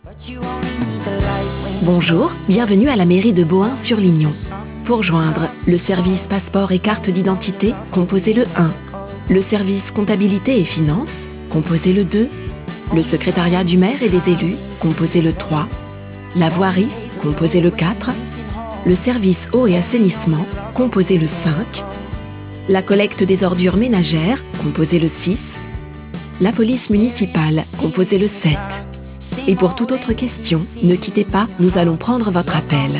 Bonjour, bienvenue à la mairie de Bohain-sur-Lignon. Pour joindre le service passeport et carte d'identité, composez le 1. Le service comptabilité et finances, composez le 2. Le secrétariat du maire et des élus, composez le 3. La voirie, composez le 4. Le service eau et assainissement, composez le 5. La collecte des ordures ménagères, composez le 6. La police municipale, composez le 7. Et pour toute autre question, ne quittez pas, nous allons prendre votre appel.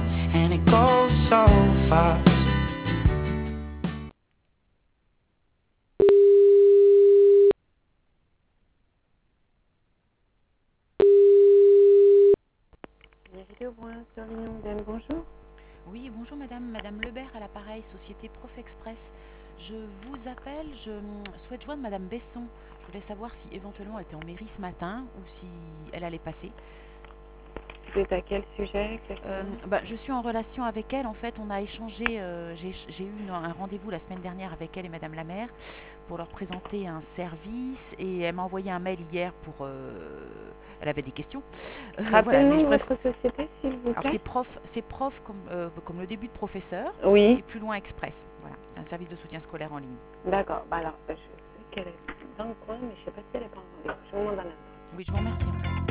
Mairie de Bohain-sur-Lignon, bonjour. Oui, bonjour Madame Lebert à l'appareil, société Prof Express. Je vous appelle, je souhaite joindre Madame Besson. Je voulais savoir si éventuellement elle était en mairie ce matin ou si elle allait passer. Vous êtes à quel sujet exactement? Je suis en relation avec elle, en fait on a échangé, j'ai eu un rendez-vous la semaine dernière avec elle et Madame la maire pour leur présenter un service et elle m'a envoyé un mail hier pour... elle avait des questions. Rappelez-nous votre société, s'il vous Alors plaît. c'est prof comme le début de professeur Oui. et plus loin express. Voilà, c'est un service de soutien scolaire en ligne. D'accord. Alors, je sais qu'elle est dans le coin, mais je ne sais pas si elle est pas en rendez-vous. Je vous demande un instant. Oui, je vous remercie.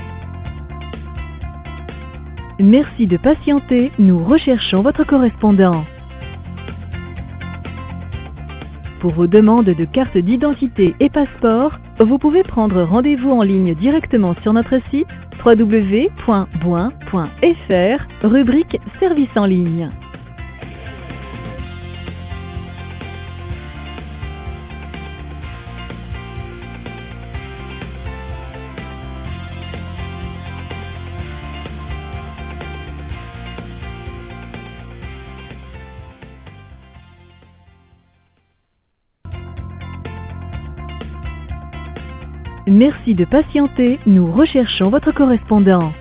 Merci de patienter, nous recherchons votre correspondant. Pour vos demandes de carte d'identité et passeport, vous pouvez prendre rendez-vous en ligne directement sur notre site www.boin.fr, rubrique Services en ligne. Merci de patienter, nous recherchons votre correspondant.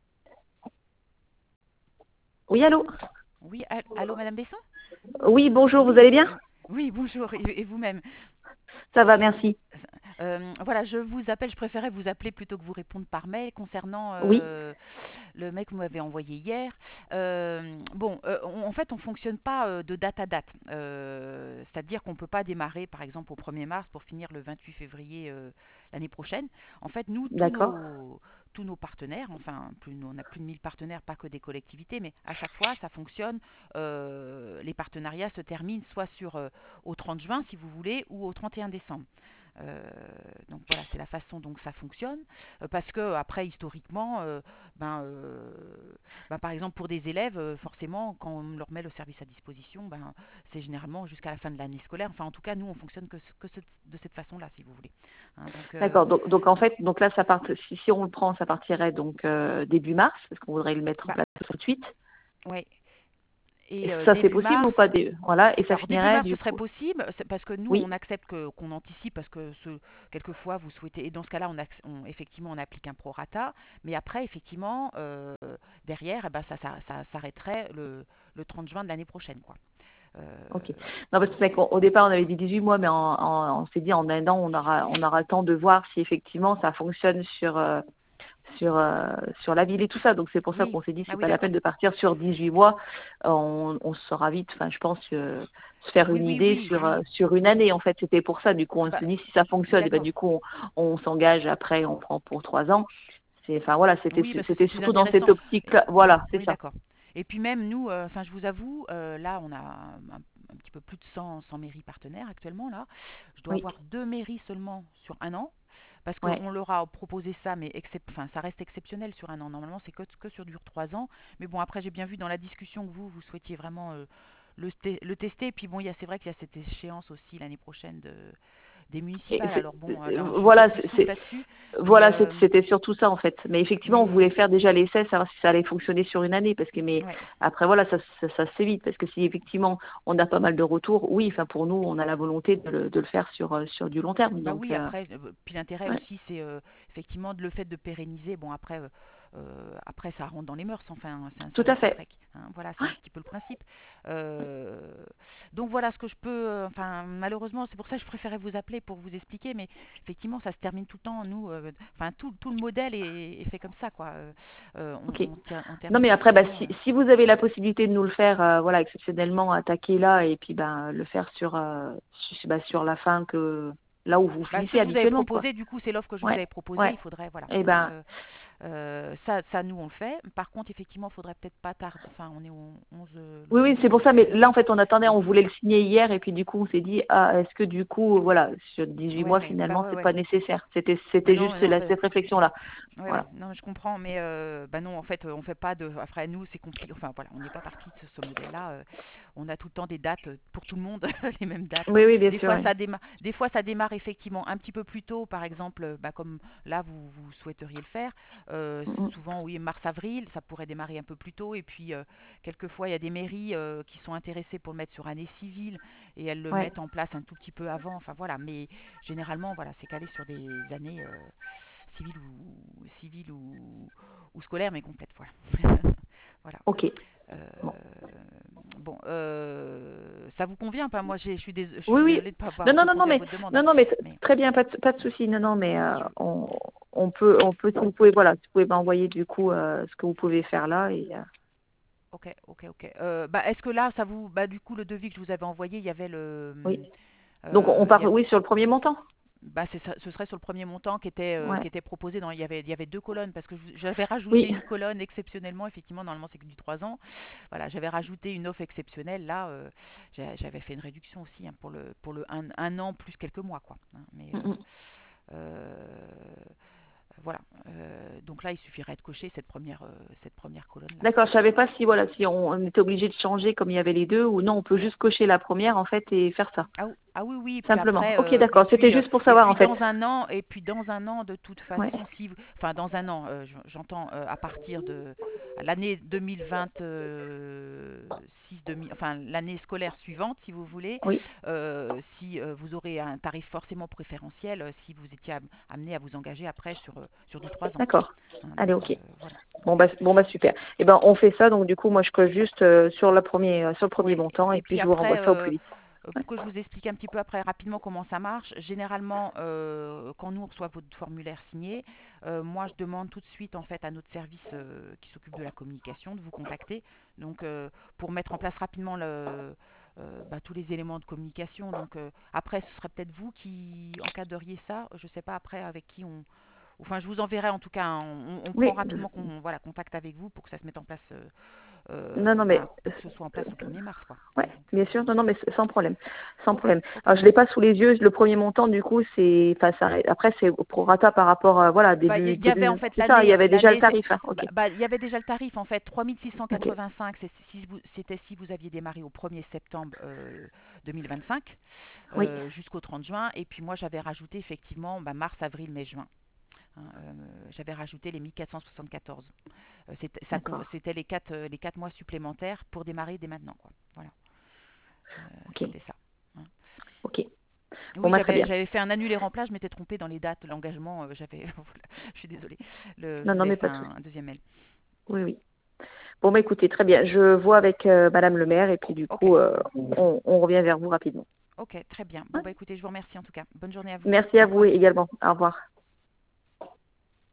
Oui, allô? Oui, allô Madame Besson? Oui, bonjour, vous allez bien? Oui, bonjour, et vous-même? Ça va, merci. Voilà, je vous appelle, je préférais vous appeler plutôt que vous répondre par mail concernant Oui, le mail que vous m'avez envoyé hier. En fait, on ne fonctionne pas de date à date. C'est-à-dire qu'on ne peut pas démarrer, par exemple, au 1er mars pour finir le 28 février l'année prochaine. En fait, nous, d'accord. tous nos partenaires, enfin, on a plus de 1000 partenaires, pas que des collectivités, mais à chaque fois, ça fonctionne. Les partenariats se terminent soit au 30 juin, si vous voulez, ou au 31 décembre. Euh, donc voilà, c'est la façon dont ça fonctionne. Parce que après, historiquement, par exemple pour des élèves, forcément, quand on leur met le service à disposition, c'est généralement jusqu'à la fin de l'année scolaire. Enfin, en tout cas, nous, on fonctionne de cette façon-là, si vous voulez. Hein, D'accord. Donc en fait, donc là, si on le prend, ça partirait donc début mars, parce qu'on voudrait le mettre en place tout de suite. Ouais. Et Et ça, c'est début possible ou mars, pas voilà, et ça alors début finirait mars, ce du serait coup. possible, parce que nous, Oui, on accepte qu'on anticipe, parce que quelquefois, vous souhaitez, et dans ce cas-là, effectivement, on applique un prorata, mais après, effectivement, derrière, ça s'arrêterait le 30 juin de l'année prochaine, quoi. ok. Non, parce que c'est qu'au départ, on avait dit 18 mois, mais on s'est dit en un an, on aura le temps de voir si effectivement ça fonctionne sur la ville et tout ça. Donc c'est pour ça Oui, qu'on s'est dit ah c'est oui, pas la d'accord. peine de partir sur 18 mois. On saura vite, enfin je pense, se faire Oui, une oui, idée oui, sur oui. sur une année en fait. C'était pour ça. Du coup on Bah, se dit si ça oui, fonctionne, et ben d'accord. du coup on s'engage après, on prend pour 3 ans. Enfin voilà, Oui, parce que c'est c'était plus surtout dans cette intéressant. optique-là. Voilà, c'est Oui, ça. d'accord. Et puis même nous, enfin je vous avoue, là on a un petit peu plus de 100 mairies partenaires actuellement là. Je dois Oui, avoir 2 mairies seulement sur un an parce ouais. qu'on leur a proposé ça, mais enfin ça reste exceptionnel sur un an. Normalement c'est que sur 3 ans. Mais bon après j'ai bien vu dans la discussion que vous souhaitiez vraiment le tester. Et puis bon, c'est vrai qu'il y a cette échéance aussi l'année prochaine des Et municipales. Alors bon, alors je suis un peu voilà, plus souple là-dessus, mais voilà, c'était surtout ça en fait. Mais effectivement, on mais voulait faire déjà l'essai, savoir si ça allait fonctionner sur une année, parce que mais ouais. après voilà, ça se fait vite, parce que si effectivement on a pas mal de retours, oui, enfin pour nous, on a la volonté de le faire sur du long terme. Bah Donc oui, après, puis l'intérêt ouais, aussi, c'est effectivement le fait de pérenniser. Bon, après, après, ça rentre dans les mœurs, enfin, c'est un Tout à service fait. après. Voilà, c'est un petit peu le principe. Euh, donc voilà ce que je peux. Enfin, malheureusement, c'est pour ça que je préférais vous appeler pour vous expliquer, mais effectivement, ça se termine tout le temps. Nous, enfin, tout le modèle est fait comme ça, quoi. Ok. On Non, termine mais tout après, le bah, temps. si vous avez la possibilité de nous le faire, voilà, exceptionnellement, attaquer là et puis ben le faire sur la fin là où vous Bah, ce que finissez je vous avais habituellement, quoi. proposé, du coup, c'est l'offre que je vous Ouais, avais proposée. ouais. Il faudrait, voilà. Et ben, Ça, nous, on le fait. Par contre, effectivement, il faudrait peut-être pas tarder. Enfin, on est au 11, oui, le oui, 11 c'est pour ça. Mais juillet. là, en fait, on attendait, on voulait le signer hier et puis du coup, on s'est dit, ah, est-ce que du coup, voilà, sur 18 Ouais, mois, mais bah finalement, ouais, c'est ouais. pas nécessaire. Bah C'était non, juste mais non, cette réflexion-là. ouais, ouais, Voilà. non, mais je comprends, mais bah non, en fait, on fait pas de. Après, nous, c'est compliqué. Enfin, voilà, on n'est pas parti de ce modèle-là. On a tout le temps des dates pour tout le monde, les mêmes dates. Oui, oui, bien Des sûr. fois, Oui. des fois, ça démarre effectivement un petit peu plus tôt, par exemple, bah, comme là, vous souhaiteriez le faire. Mm, Souvent, oui, mars-avril, ça pourrait démarrer un peu plus tôt. Et puis, quelquefois, il y a des mairies qui sont intéressées pour le mettre sur année civile et elles le ouais. mettent en place un tout petit peu avant. Enfin, voilà, mais généralement, voilà, c'est calé sur des années civiles ou scolaires, mais complètes. Voilà. Voilà. Ok. Euh, Bon. bon, ça vous convient pas? Moi, je Oui, suis oui. désolée de ne pas Non, avoir non, non, non, répondu à mais votre demande, non, non, mais mais très bien, pas de souci. Non, non, mais je, si vous pouvez, voilà, si vous pouvez m'envoyer du coup ce que vous pouvez faire là et ok, ok, ok. Bah, est-ce que là, bah, du coup, le devis que je vous avais envoyé, il y avait oui. Donc on il y part, avait- oui, sur le premier montant. bah, ce serait sur le premier montant Ouais. qui était proposé. Il y avait deux colonnes parce que j'avais rajouté Oui. une colonne exceptionnellement. Effectivement, normalement, c'est que du 3 ans. Voilà, j'avais rajouté une offre exceptionnelle. Là, j'avais fait une réduction aussi pour le un an plus quelques mois, quoi. Mais Mm, mm. euh, voilà. Donc là, il suffirait de cocher cette première colonne-là, quoi. D'accord. Je savais pas si voilà, si on était obligé de changer comme il y avait les deux ou non, on peut juste cocher la première en fait et faire ça Ah oui, oui, puis simplement. après, Ok, d'accord. C'était juste pour savoir en fait. et puis dans un an, de toute Ouais. façon, enfin dans un an, j'entends à partir de l'année 2026, enfin l'année scolaire suivante, si vous voulez, Oui. si vous aurez un tarif forcément préférentiel, si vous étiez amené à vous engager après sur du 3 ans. D'accord. Allez, Donc ok. voilà. Bon bah super. Et ben on fait ça. Donc du coup, moi je coche juste sur le premier Oui, montant et et puis puis je vous renvoie après, ça au plus vite. Ouais. pour que je vous explique un petit peu après rapidement comment ça marche, généralement, quand nous on reçoit votre formulaire signé, moi je demande tout de suite en fait à notre service qui s'occupe de la communication de vous contacter, donc pour mettre en place rapidement bah, tous les éléments de communication. Donc après, ce serait peut-être vous qui encadreriez ça. Je ne sais pas après avec qui on. Enfin, je vous enverrai en tout cas, on prend Oui. rapidement voilà, contact avec vous pour que ça se mette en place Non, non, mais bah, pour que ce soit en place le 1er mars, quoi. ouais, Donc, bien sûr. Non, non, mais sans problème, sans ok, problème. ok. Alors je l'ai pas sous les yeux. Le premier montant, du coup, enfin, après c'est au prorata par rapport, voilà, Bah, il y avait en début. fait C'est ça. Il y avait déjà le tarif. Hein. Ok. il y avait déjà le tarif en fait, Ok. 3685, c'était si vous aviez démarré au 1er septembre 2025 Oui. jusqu'au 30 juin, et puis moi j'avais rajouté effectivement bah, mars, avril, mai, juin. Hein, j'avais rajouté les 1474. D'accord. C'était les 4 mois supplémentaires pour démarrer dès maintenant, quoi. Voilà, Ok. c'était ça. Hein. Ok. Bon, Oui, bah très bien. j'avais fait un annulé-remplat, je m'étais trompée dans les dates, l'engagement, voilà, je suis désolée. Je Non, vous non, avais mais fait pas de souci. un deuxième mail. Oui, oui. Bon, bah écoutez, très bien. Je vois avec Madame le maire et puis du Ok, coup, on revient vers vous rapidement. ok, très bien. Bon, Ouais. bah écoutez, je vous remercie en tout cas. Bonne journée à vous. Merci Au à vous revoir. également. Au revoir.